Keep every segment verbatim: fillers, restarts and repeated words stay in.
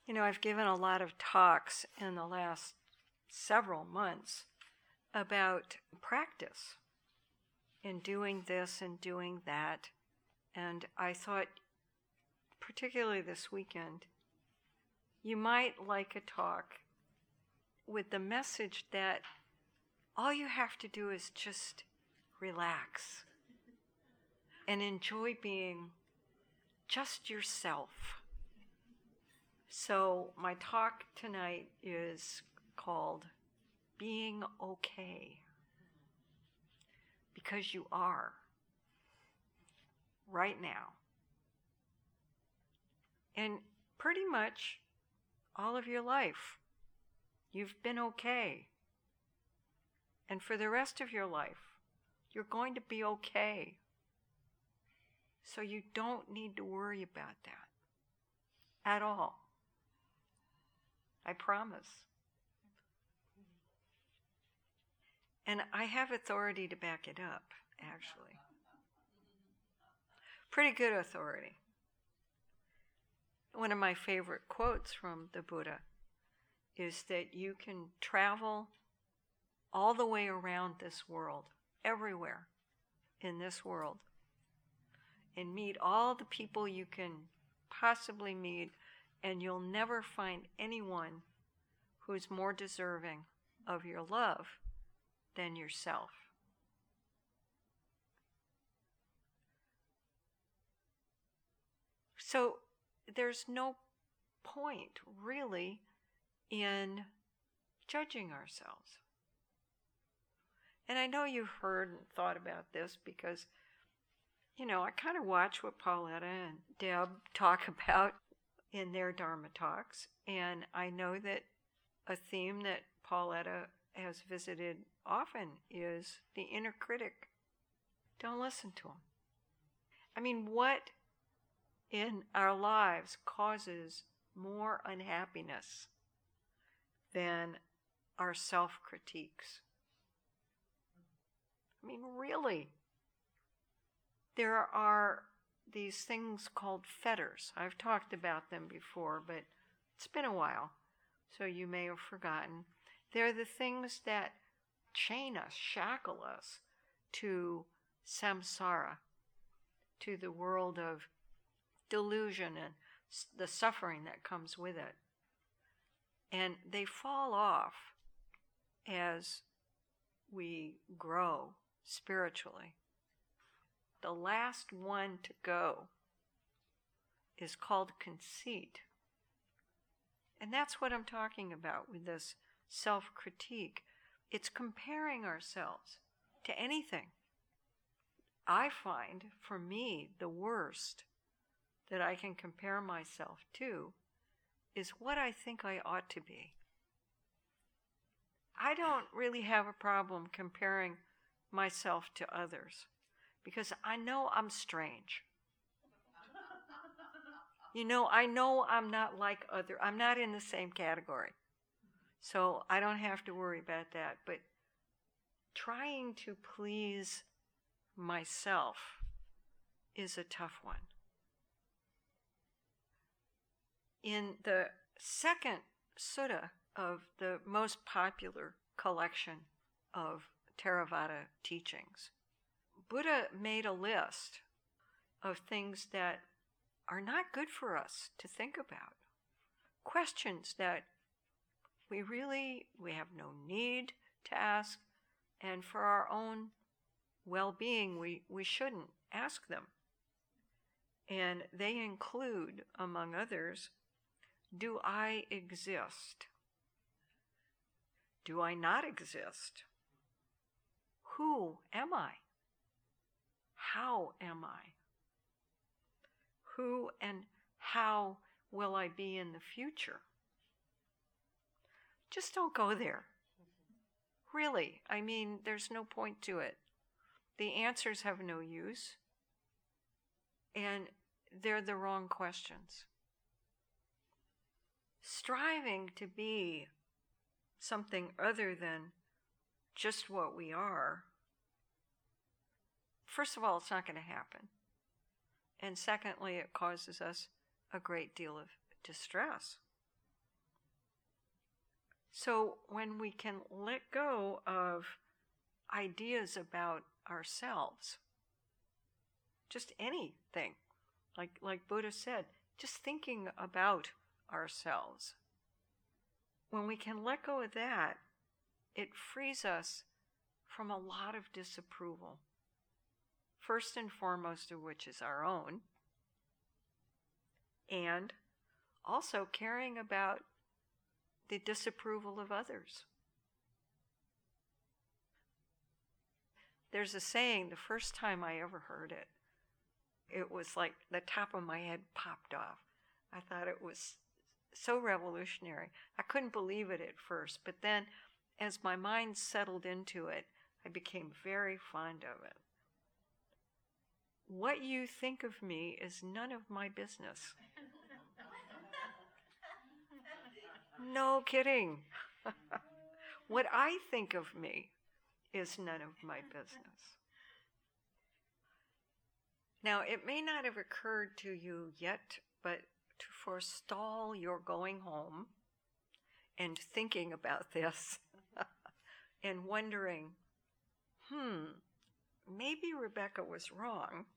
You know, I've given a lot of talks in the last several months about practice in doing this and doing that. And I thought, particularly this weekend, you might like a talk with the message that all you have to do is just relax and enjoy being just yourself. So my talk tonight is called Being Okay, because you are right now. And pretty much all of your life, you've been okay. And for the rest of your life, you're going to be okay. So you don't need to worry about that at all. I promise. And I have authority to back it up, actually. Pretty good authority. One of my favorite quotes from the Buddha is that you can travel all the way around this world, everywhere in this world, and meet all the people you can possibly meet, and you'll never find anyone who's more deserving of your love than yourself. So there's no point, really, in judging ourselves. And I know you've heard and thought about this because, you know, I kind of watch what Pauletta and Deb talk about in their Dharma talks, and I know that a theme that Pauletta has visited often is the inner critic. Don't listen to him. I mean, what in our lives causes more unhappiness than our self-critiques? I mean, really. There are these things called fetters. I've talked about them before, but it's been a while, so you may have forgotten. They're the things that chain us, shackle us to samsara, to the world of delusion and the suffering that comes with it. And they fall off as we grow spiritually. The last one to go is called conceit. And that's what I'm talking about with this self-critique. It's comparing ourselves to anything. I find, for me, the worst that I can compare myself to is what I think I ought to be. I don't really have a problem comparing myself to others because I know I'm strange. You know, I know I'm not like other, I'm not in the same category. So I don't have to worry about that. But trying to please myself is a tough one. In the second sutta of the most popular collection of Theravada teachings, Buddha made a list of things that are not good for us to think about. Questions that we really, we have no need to ask, and for our own well-being, we, we shouldn't ask them. And they include, among others, do I exist? Do I not exist? Who am I? How am I? Who and how will I be in the future? Just don't go there. Really, I mean, there's no point to it. The answers have no use, and they're the wrong questions. Striving to be something other than just what we are, first of all, it's not going to happen. And secondly, it causes us a great deal of distress. So when we can let go of ideas about ourselves, just anything, like, like Buddha said, just thinking about ourselves, when we can let go of that, it frees us from a lot of disapproval. First and foremost of which is our own, and also caring about the disapproval of others. There's a saying, the first time I ever heard it, it was like the top of my head popped off. I thought it was so revolutionary. I couldn't believe it at first, but then as my mind settled into it, I became very fond of it. What you think of me is none of my business. No kidding. What I think of me is none of my business. Now, it may not have occurred to you yet, but to forestall your going home and thinking about this and wondering, hmm, maybe Rebecca was wrong.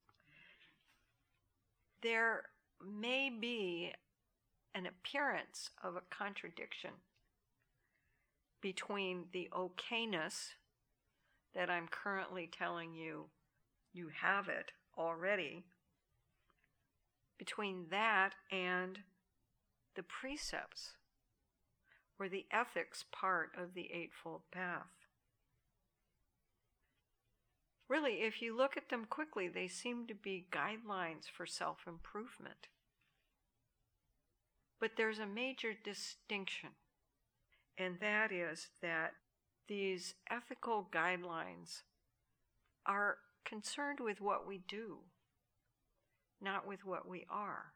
There may be an appearance of a contradiction between the okayness that I'm currently telling you, you have it already, between that and the precepts or the ethics part of the Eightfold Path. Really, if you look at them quickly, they seem to be guidelines for self-improvement. But there's a major distinction, and that is that these ethical guidelines are concerned with what we do, not with what we are.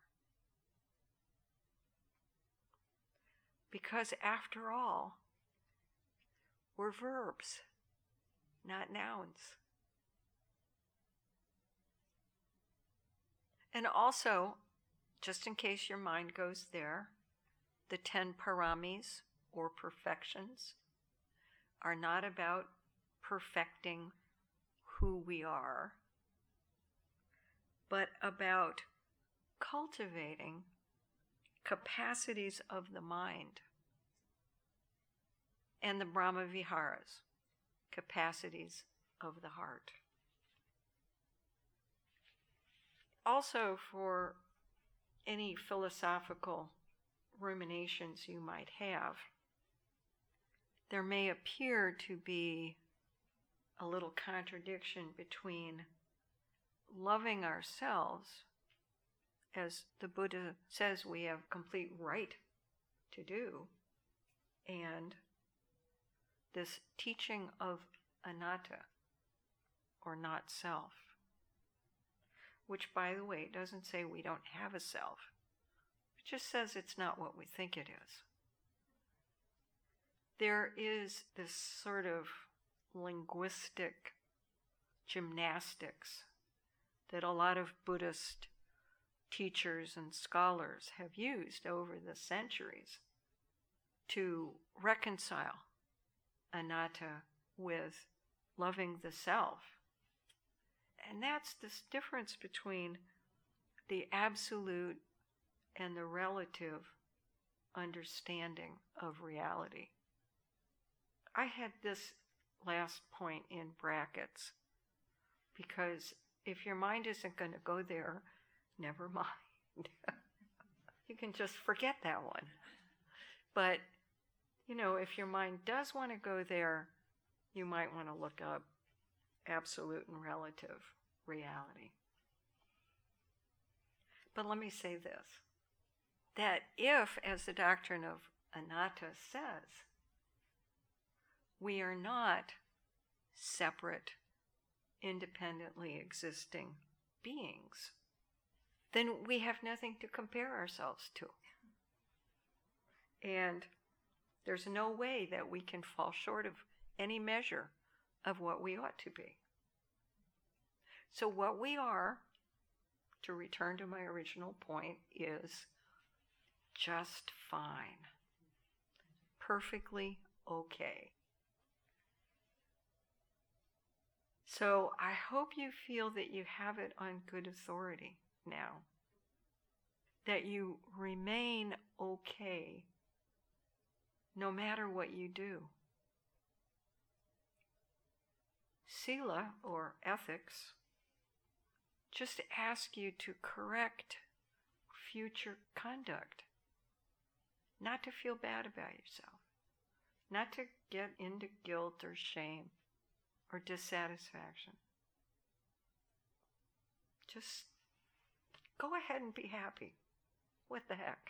Because after all, we're verbs, not nouns. And also, just in case your mind goes there, the ten paramis, or perfections, are not about perfecting who we are, but about cultivating capacities of the mind, and the Brahma Viharas, capacities of the heart. Also, for any philosophical ruminations you might have, there may appear to be a little contradiction between loving ourselves, as the Buddha says we have complete right to do, and this teaching of anatta, or not self, which, by the way, doesn't say we don't have a self. It just says it's not what we think it is. There is this sort of linguistic gymnastics that a lot of Buddhist teachers and scholars have used over the centuries to reconcile anatta with loving the self. And that's this difference between the absolute and the relative understanding of reality. I had this last point in brackets because if your mind isn't going to go there, never mind. You can just forget that one. But, you know, if your mind does want to go there, you might want to look up absolute and relative reality. But let me say this, that if, as the doctrine of anatta says, we are not separate, independently existing beings, then we have nothing to compare ourselves to. And there's no way that we can fall short of any measure of what we ought to be. So what we are, to return to my original point, is just fine. perfectly okay. So I hope you feel that you have it on good authority now, that you remain okay no matter what you do. Sila, or ethics, just ask you to correct future conduct, not to feel bad about yourself, not to get into guilt or shame or dissatisfaction. Just go ahead and be happy. What the heck?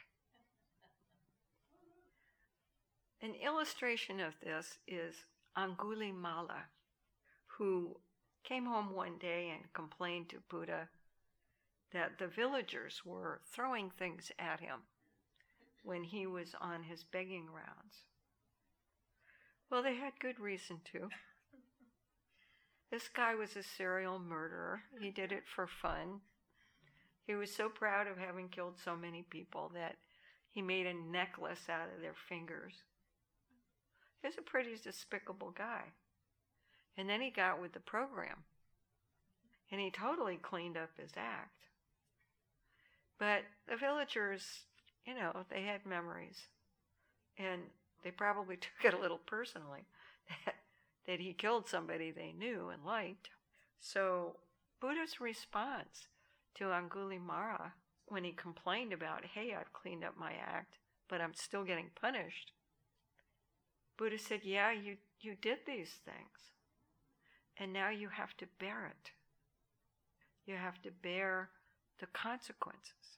An illustration of this is Angulimala, who came home one day and complained to Buddha that the villagers were throwing things at him when he was on his begging rounds. Well, they had good reason to. This guy was a serial murderer. He did it for fun. He was so proud of having killed so many people that he made a necklace out of their fingers. He was a pretty despicable guy. And then he got with the program. And he totally cleaned up his act. But the villagers, you know, they had memories. And they probably took it a little personally that, that he killed somebody they knew and liked. So Buddha's response to Angulimala, when he complained about, hey, I've cleaned up my act, but I'm still getting punished, Buddha said, yeah, you, you did these things. And now you have to bear it. You have to bear the consequences.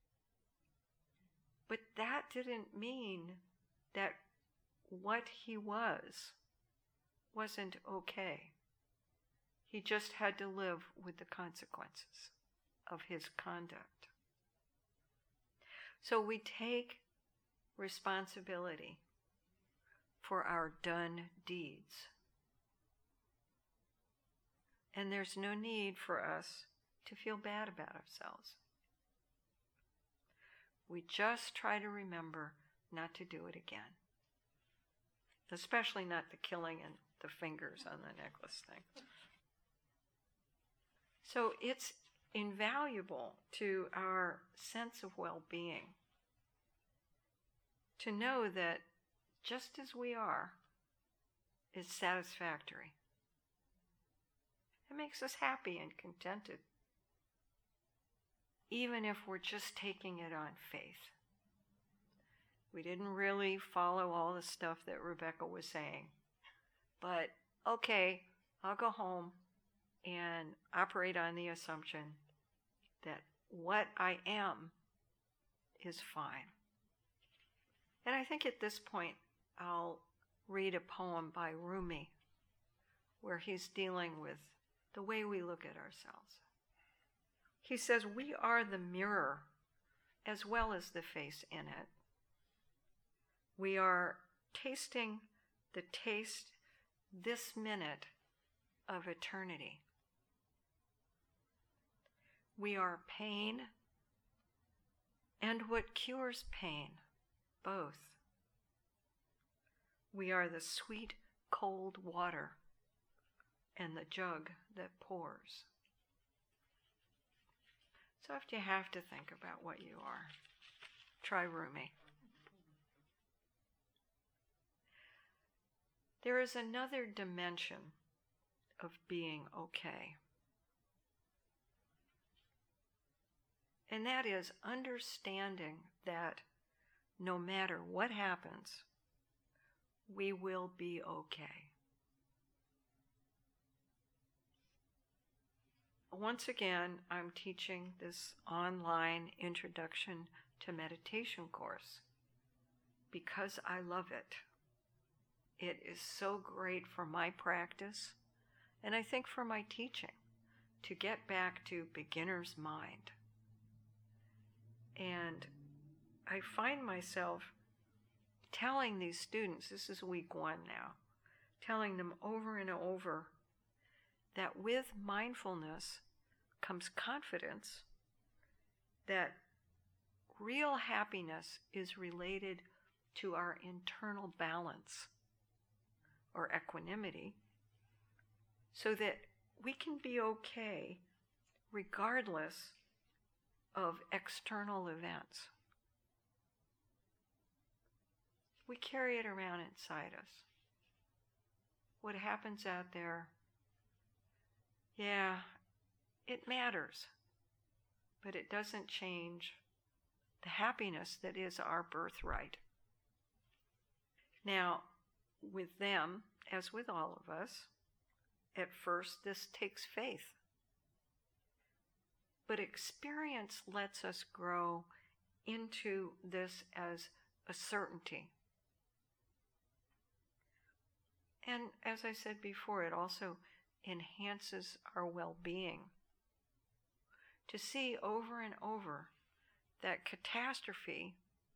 But that didn't mean that what he was wasn't okay. He just had to live with the consequences of his conduct. So we take responsibility for our done deeds. And there's no need for us to feel bad about ourselves. We just try to remember not to do it again. Especially not the killing and the fingers on the necklace thing. So it's invaluable to our sense of well-being to know that just as we are is satisfactory. It makes us happy and contented, even if we're just taking it on faith. We didn't really follow all the stuff that Rebecca was saying, but okay, I'll go home and operate on the assumption that what I am is fine. And I think at this point, I'll read a poem by Rumi, where he's dealing with the way we look at ourselves. He says, we are the mirror as well as the face in it. We are tasting the taste this minute of eternity. We are pain and what cures pain, both. We are the sweet, cold water and the jug that pours. So if you have to think about what you are, try Rumi. There is another dimension of being okay. And that is understanding that no matter what happens, we will be okay. Once again, I'm teaching this online introduction to meditation course because I love it. It is so great for my practice, and I think for my teaching, to get back to beginner's mind. And I find myself telling these students, this is week one now, telling them over and over that with mindfulness comes confidence that real happiness is related to our internal balance or equanimity so that we can be okay regardless of external events. We carry it around inside us. What happens out there, yeah, it matters, but it doesn't change the happiness that is our birthright. Now, with them, as with all of us, at first this takes faith. But experience lets us grow into this as a certainty. And as I said before, it also enhances our well-being. To see over and over that catastrophe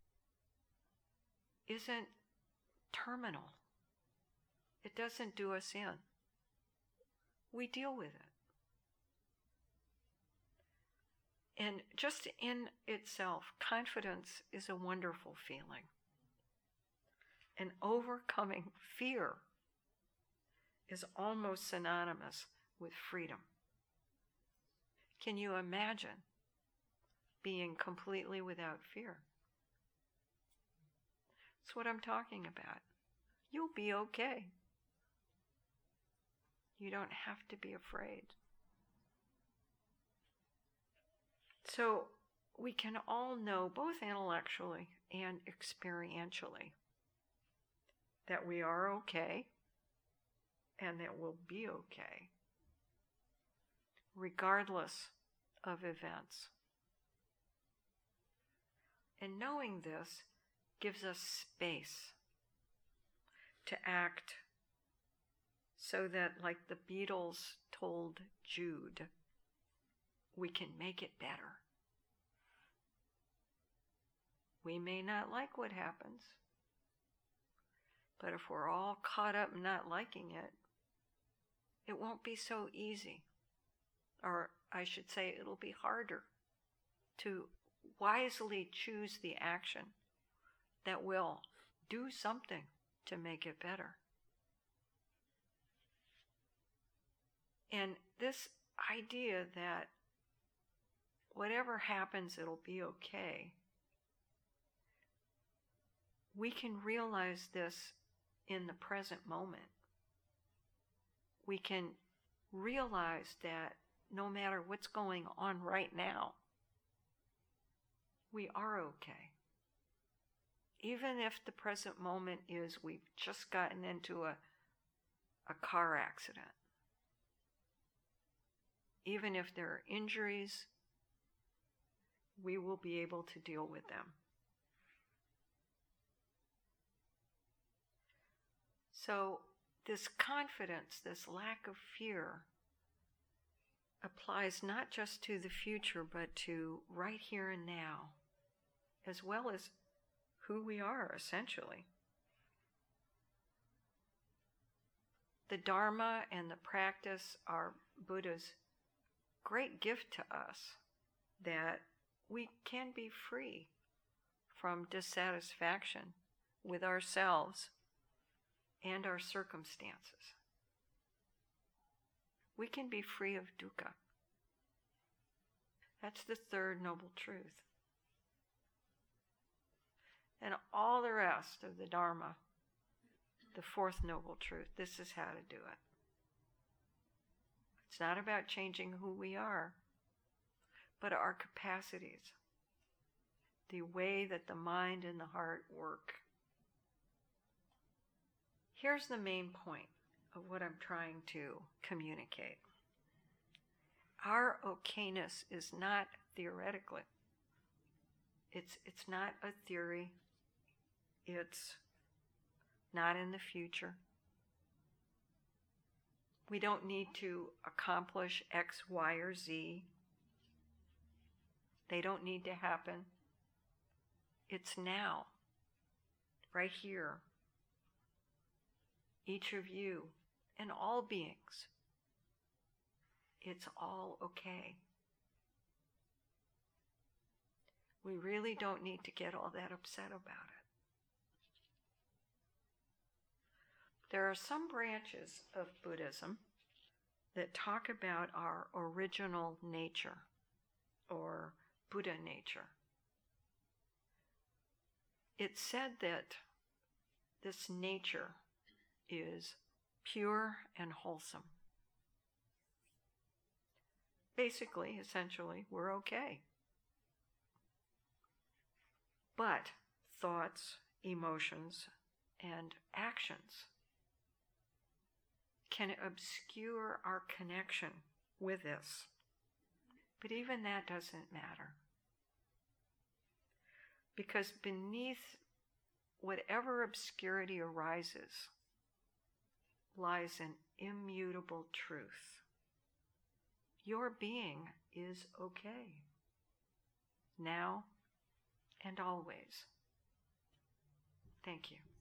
isn't terminal. It doesn't do us in. We deal with it. And just in itself, confidence is a wonderful feeling. And overcoming fear is almost synonymous with freedom. Can you imagine being completely without fear? That's what I'm talking about. You'll be okay. You don't have to be afraid. So we can all know, both intellectually and experientially, that we are okay and that we'll be okay, regardless of events. And knowing this gives us space to act so that, like the Beatles told Jude, we can make it better. We may not like what happens, but if we're all caught up in not liking it, it won't be so easy. Or I should say, it'll be harder to wisely choose the action that will do something to make it better. And this idea that whatever happens, it'll be okay, we can realize this in the present moment. We can realize that no matter what's going on right now, we are okay. Even if the present moment is we've just gotten into a, a car accident. Even if there are injuries, we will be able to deal with them. So this confidence, this lack of fear, applies not just to the future, but to right here and now, as well as who we are, essentially. The Dharma and the practice are Buddha's great gift to us, that we can be free from dissatisfaction with ourselves and our circumstances. We can be free of dukkha. That's the third noble truth. And all the rest of the Dharma, the fourth noble truth, this is how to do it. It's not about changing who we are, but our capacities, the way that the mind and the heart work. Here's the main point of what I'm trying to communicate. Our okayness is not theoretically. It's, it's not a theory. It's not in the future. We don't need to accomplish X, Y, or Z. They don't need to happen. It's now, right here. Each of you and all beings. It's all okay. We really don't need to get all that upset about it. There are some branches of Buddhism that talk about our original nature, or Buddha nature. It's said that this nature is pure and wholesome. Basically, essentially, we're okay. But thoughts, emotions, and actions can obscure our connection with this. But even that doesn't matter. Because beneath whatever obscurity arises lies an immutable truth. Your being is okay, now and always. Thank you.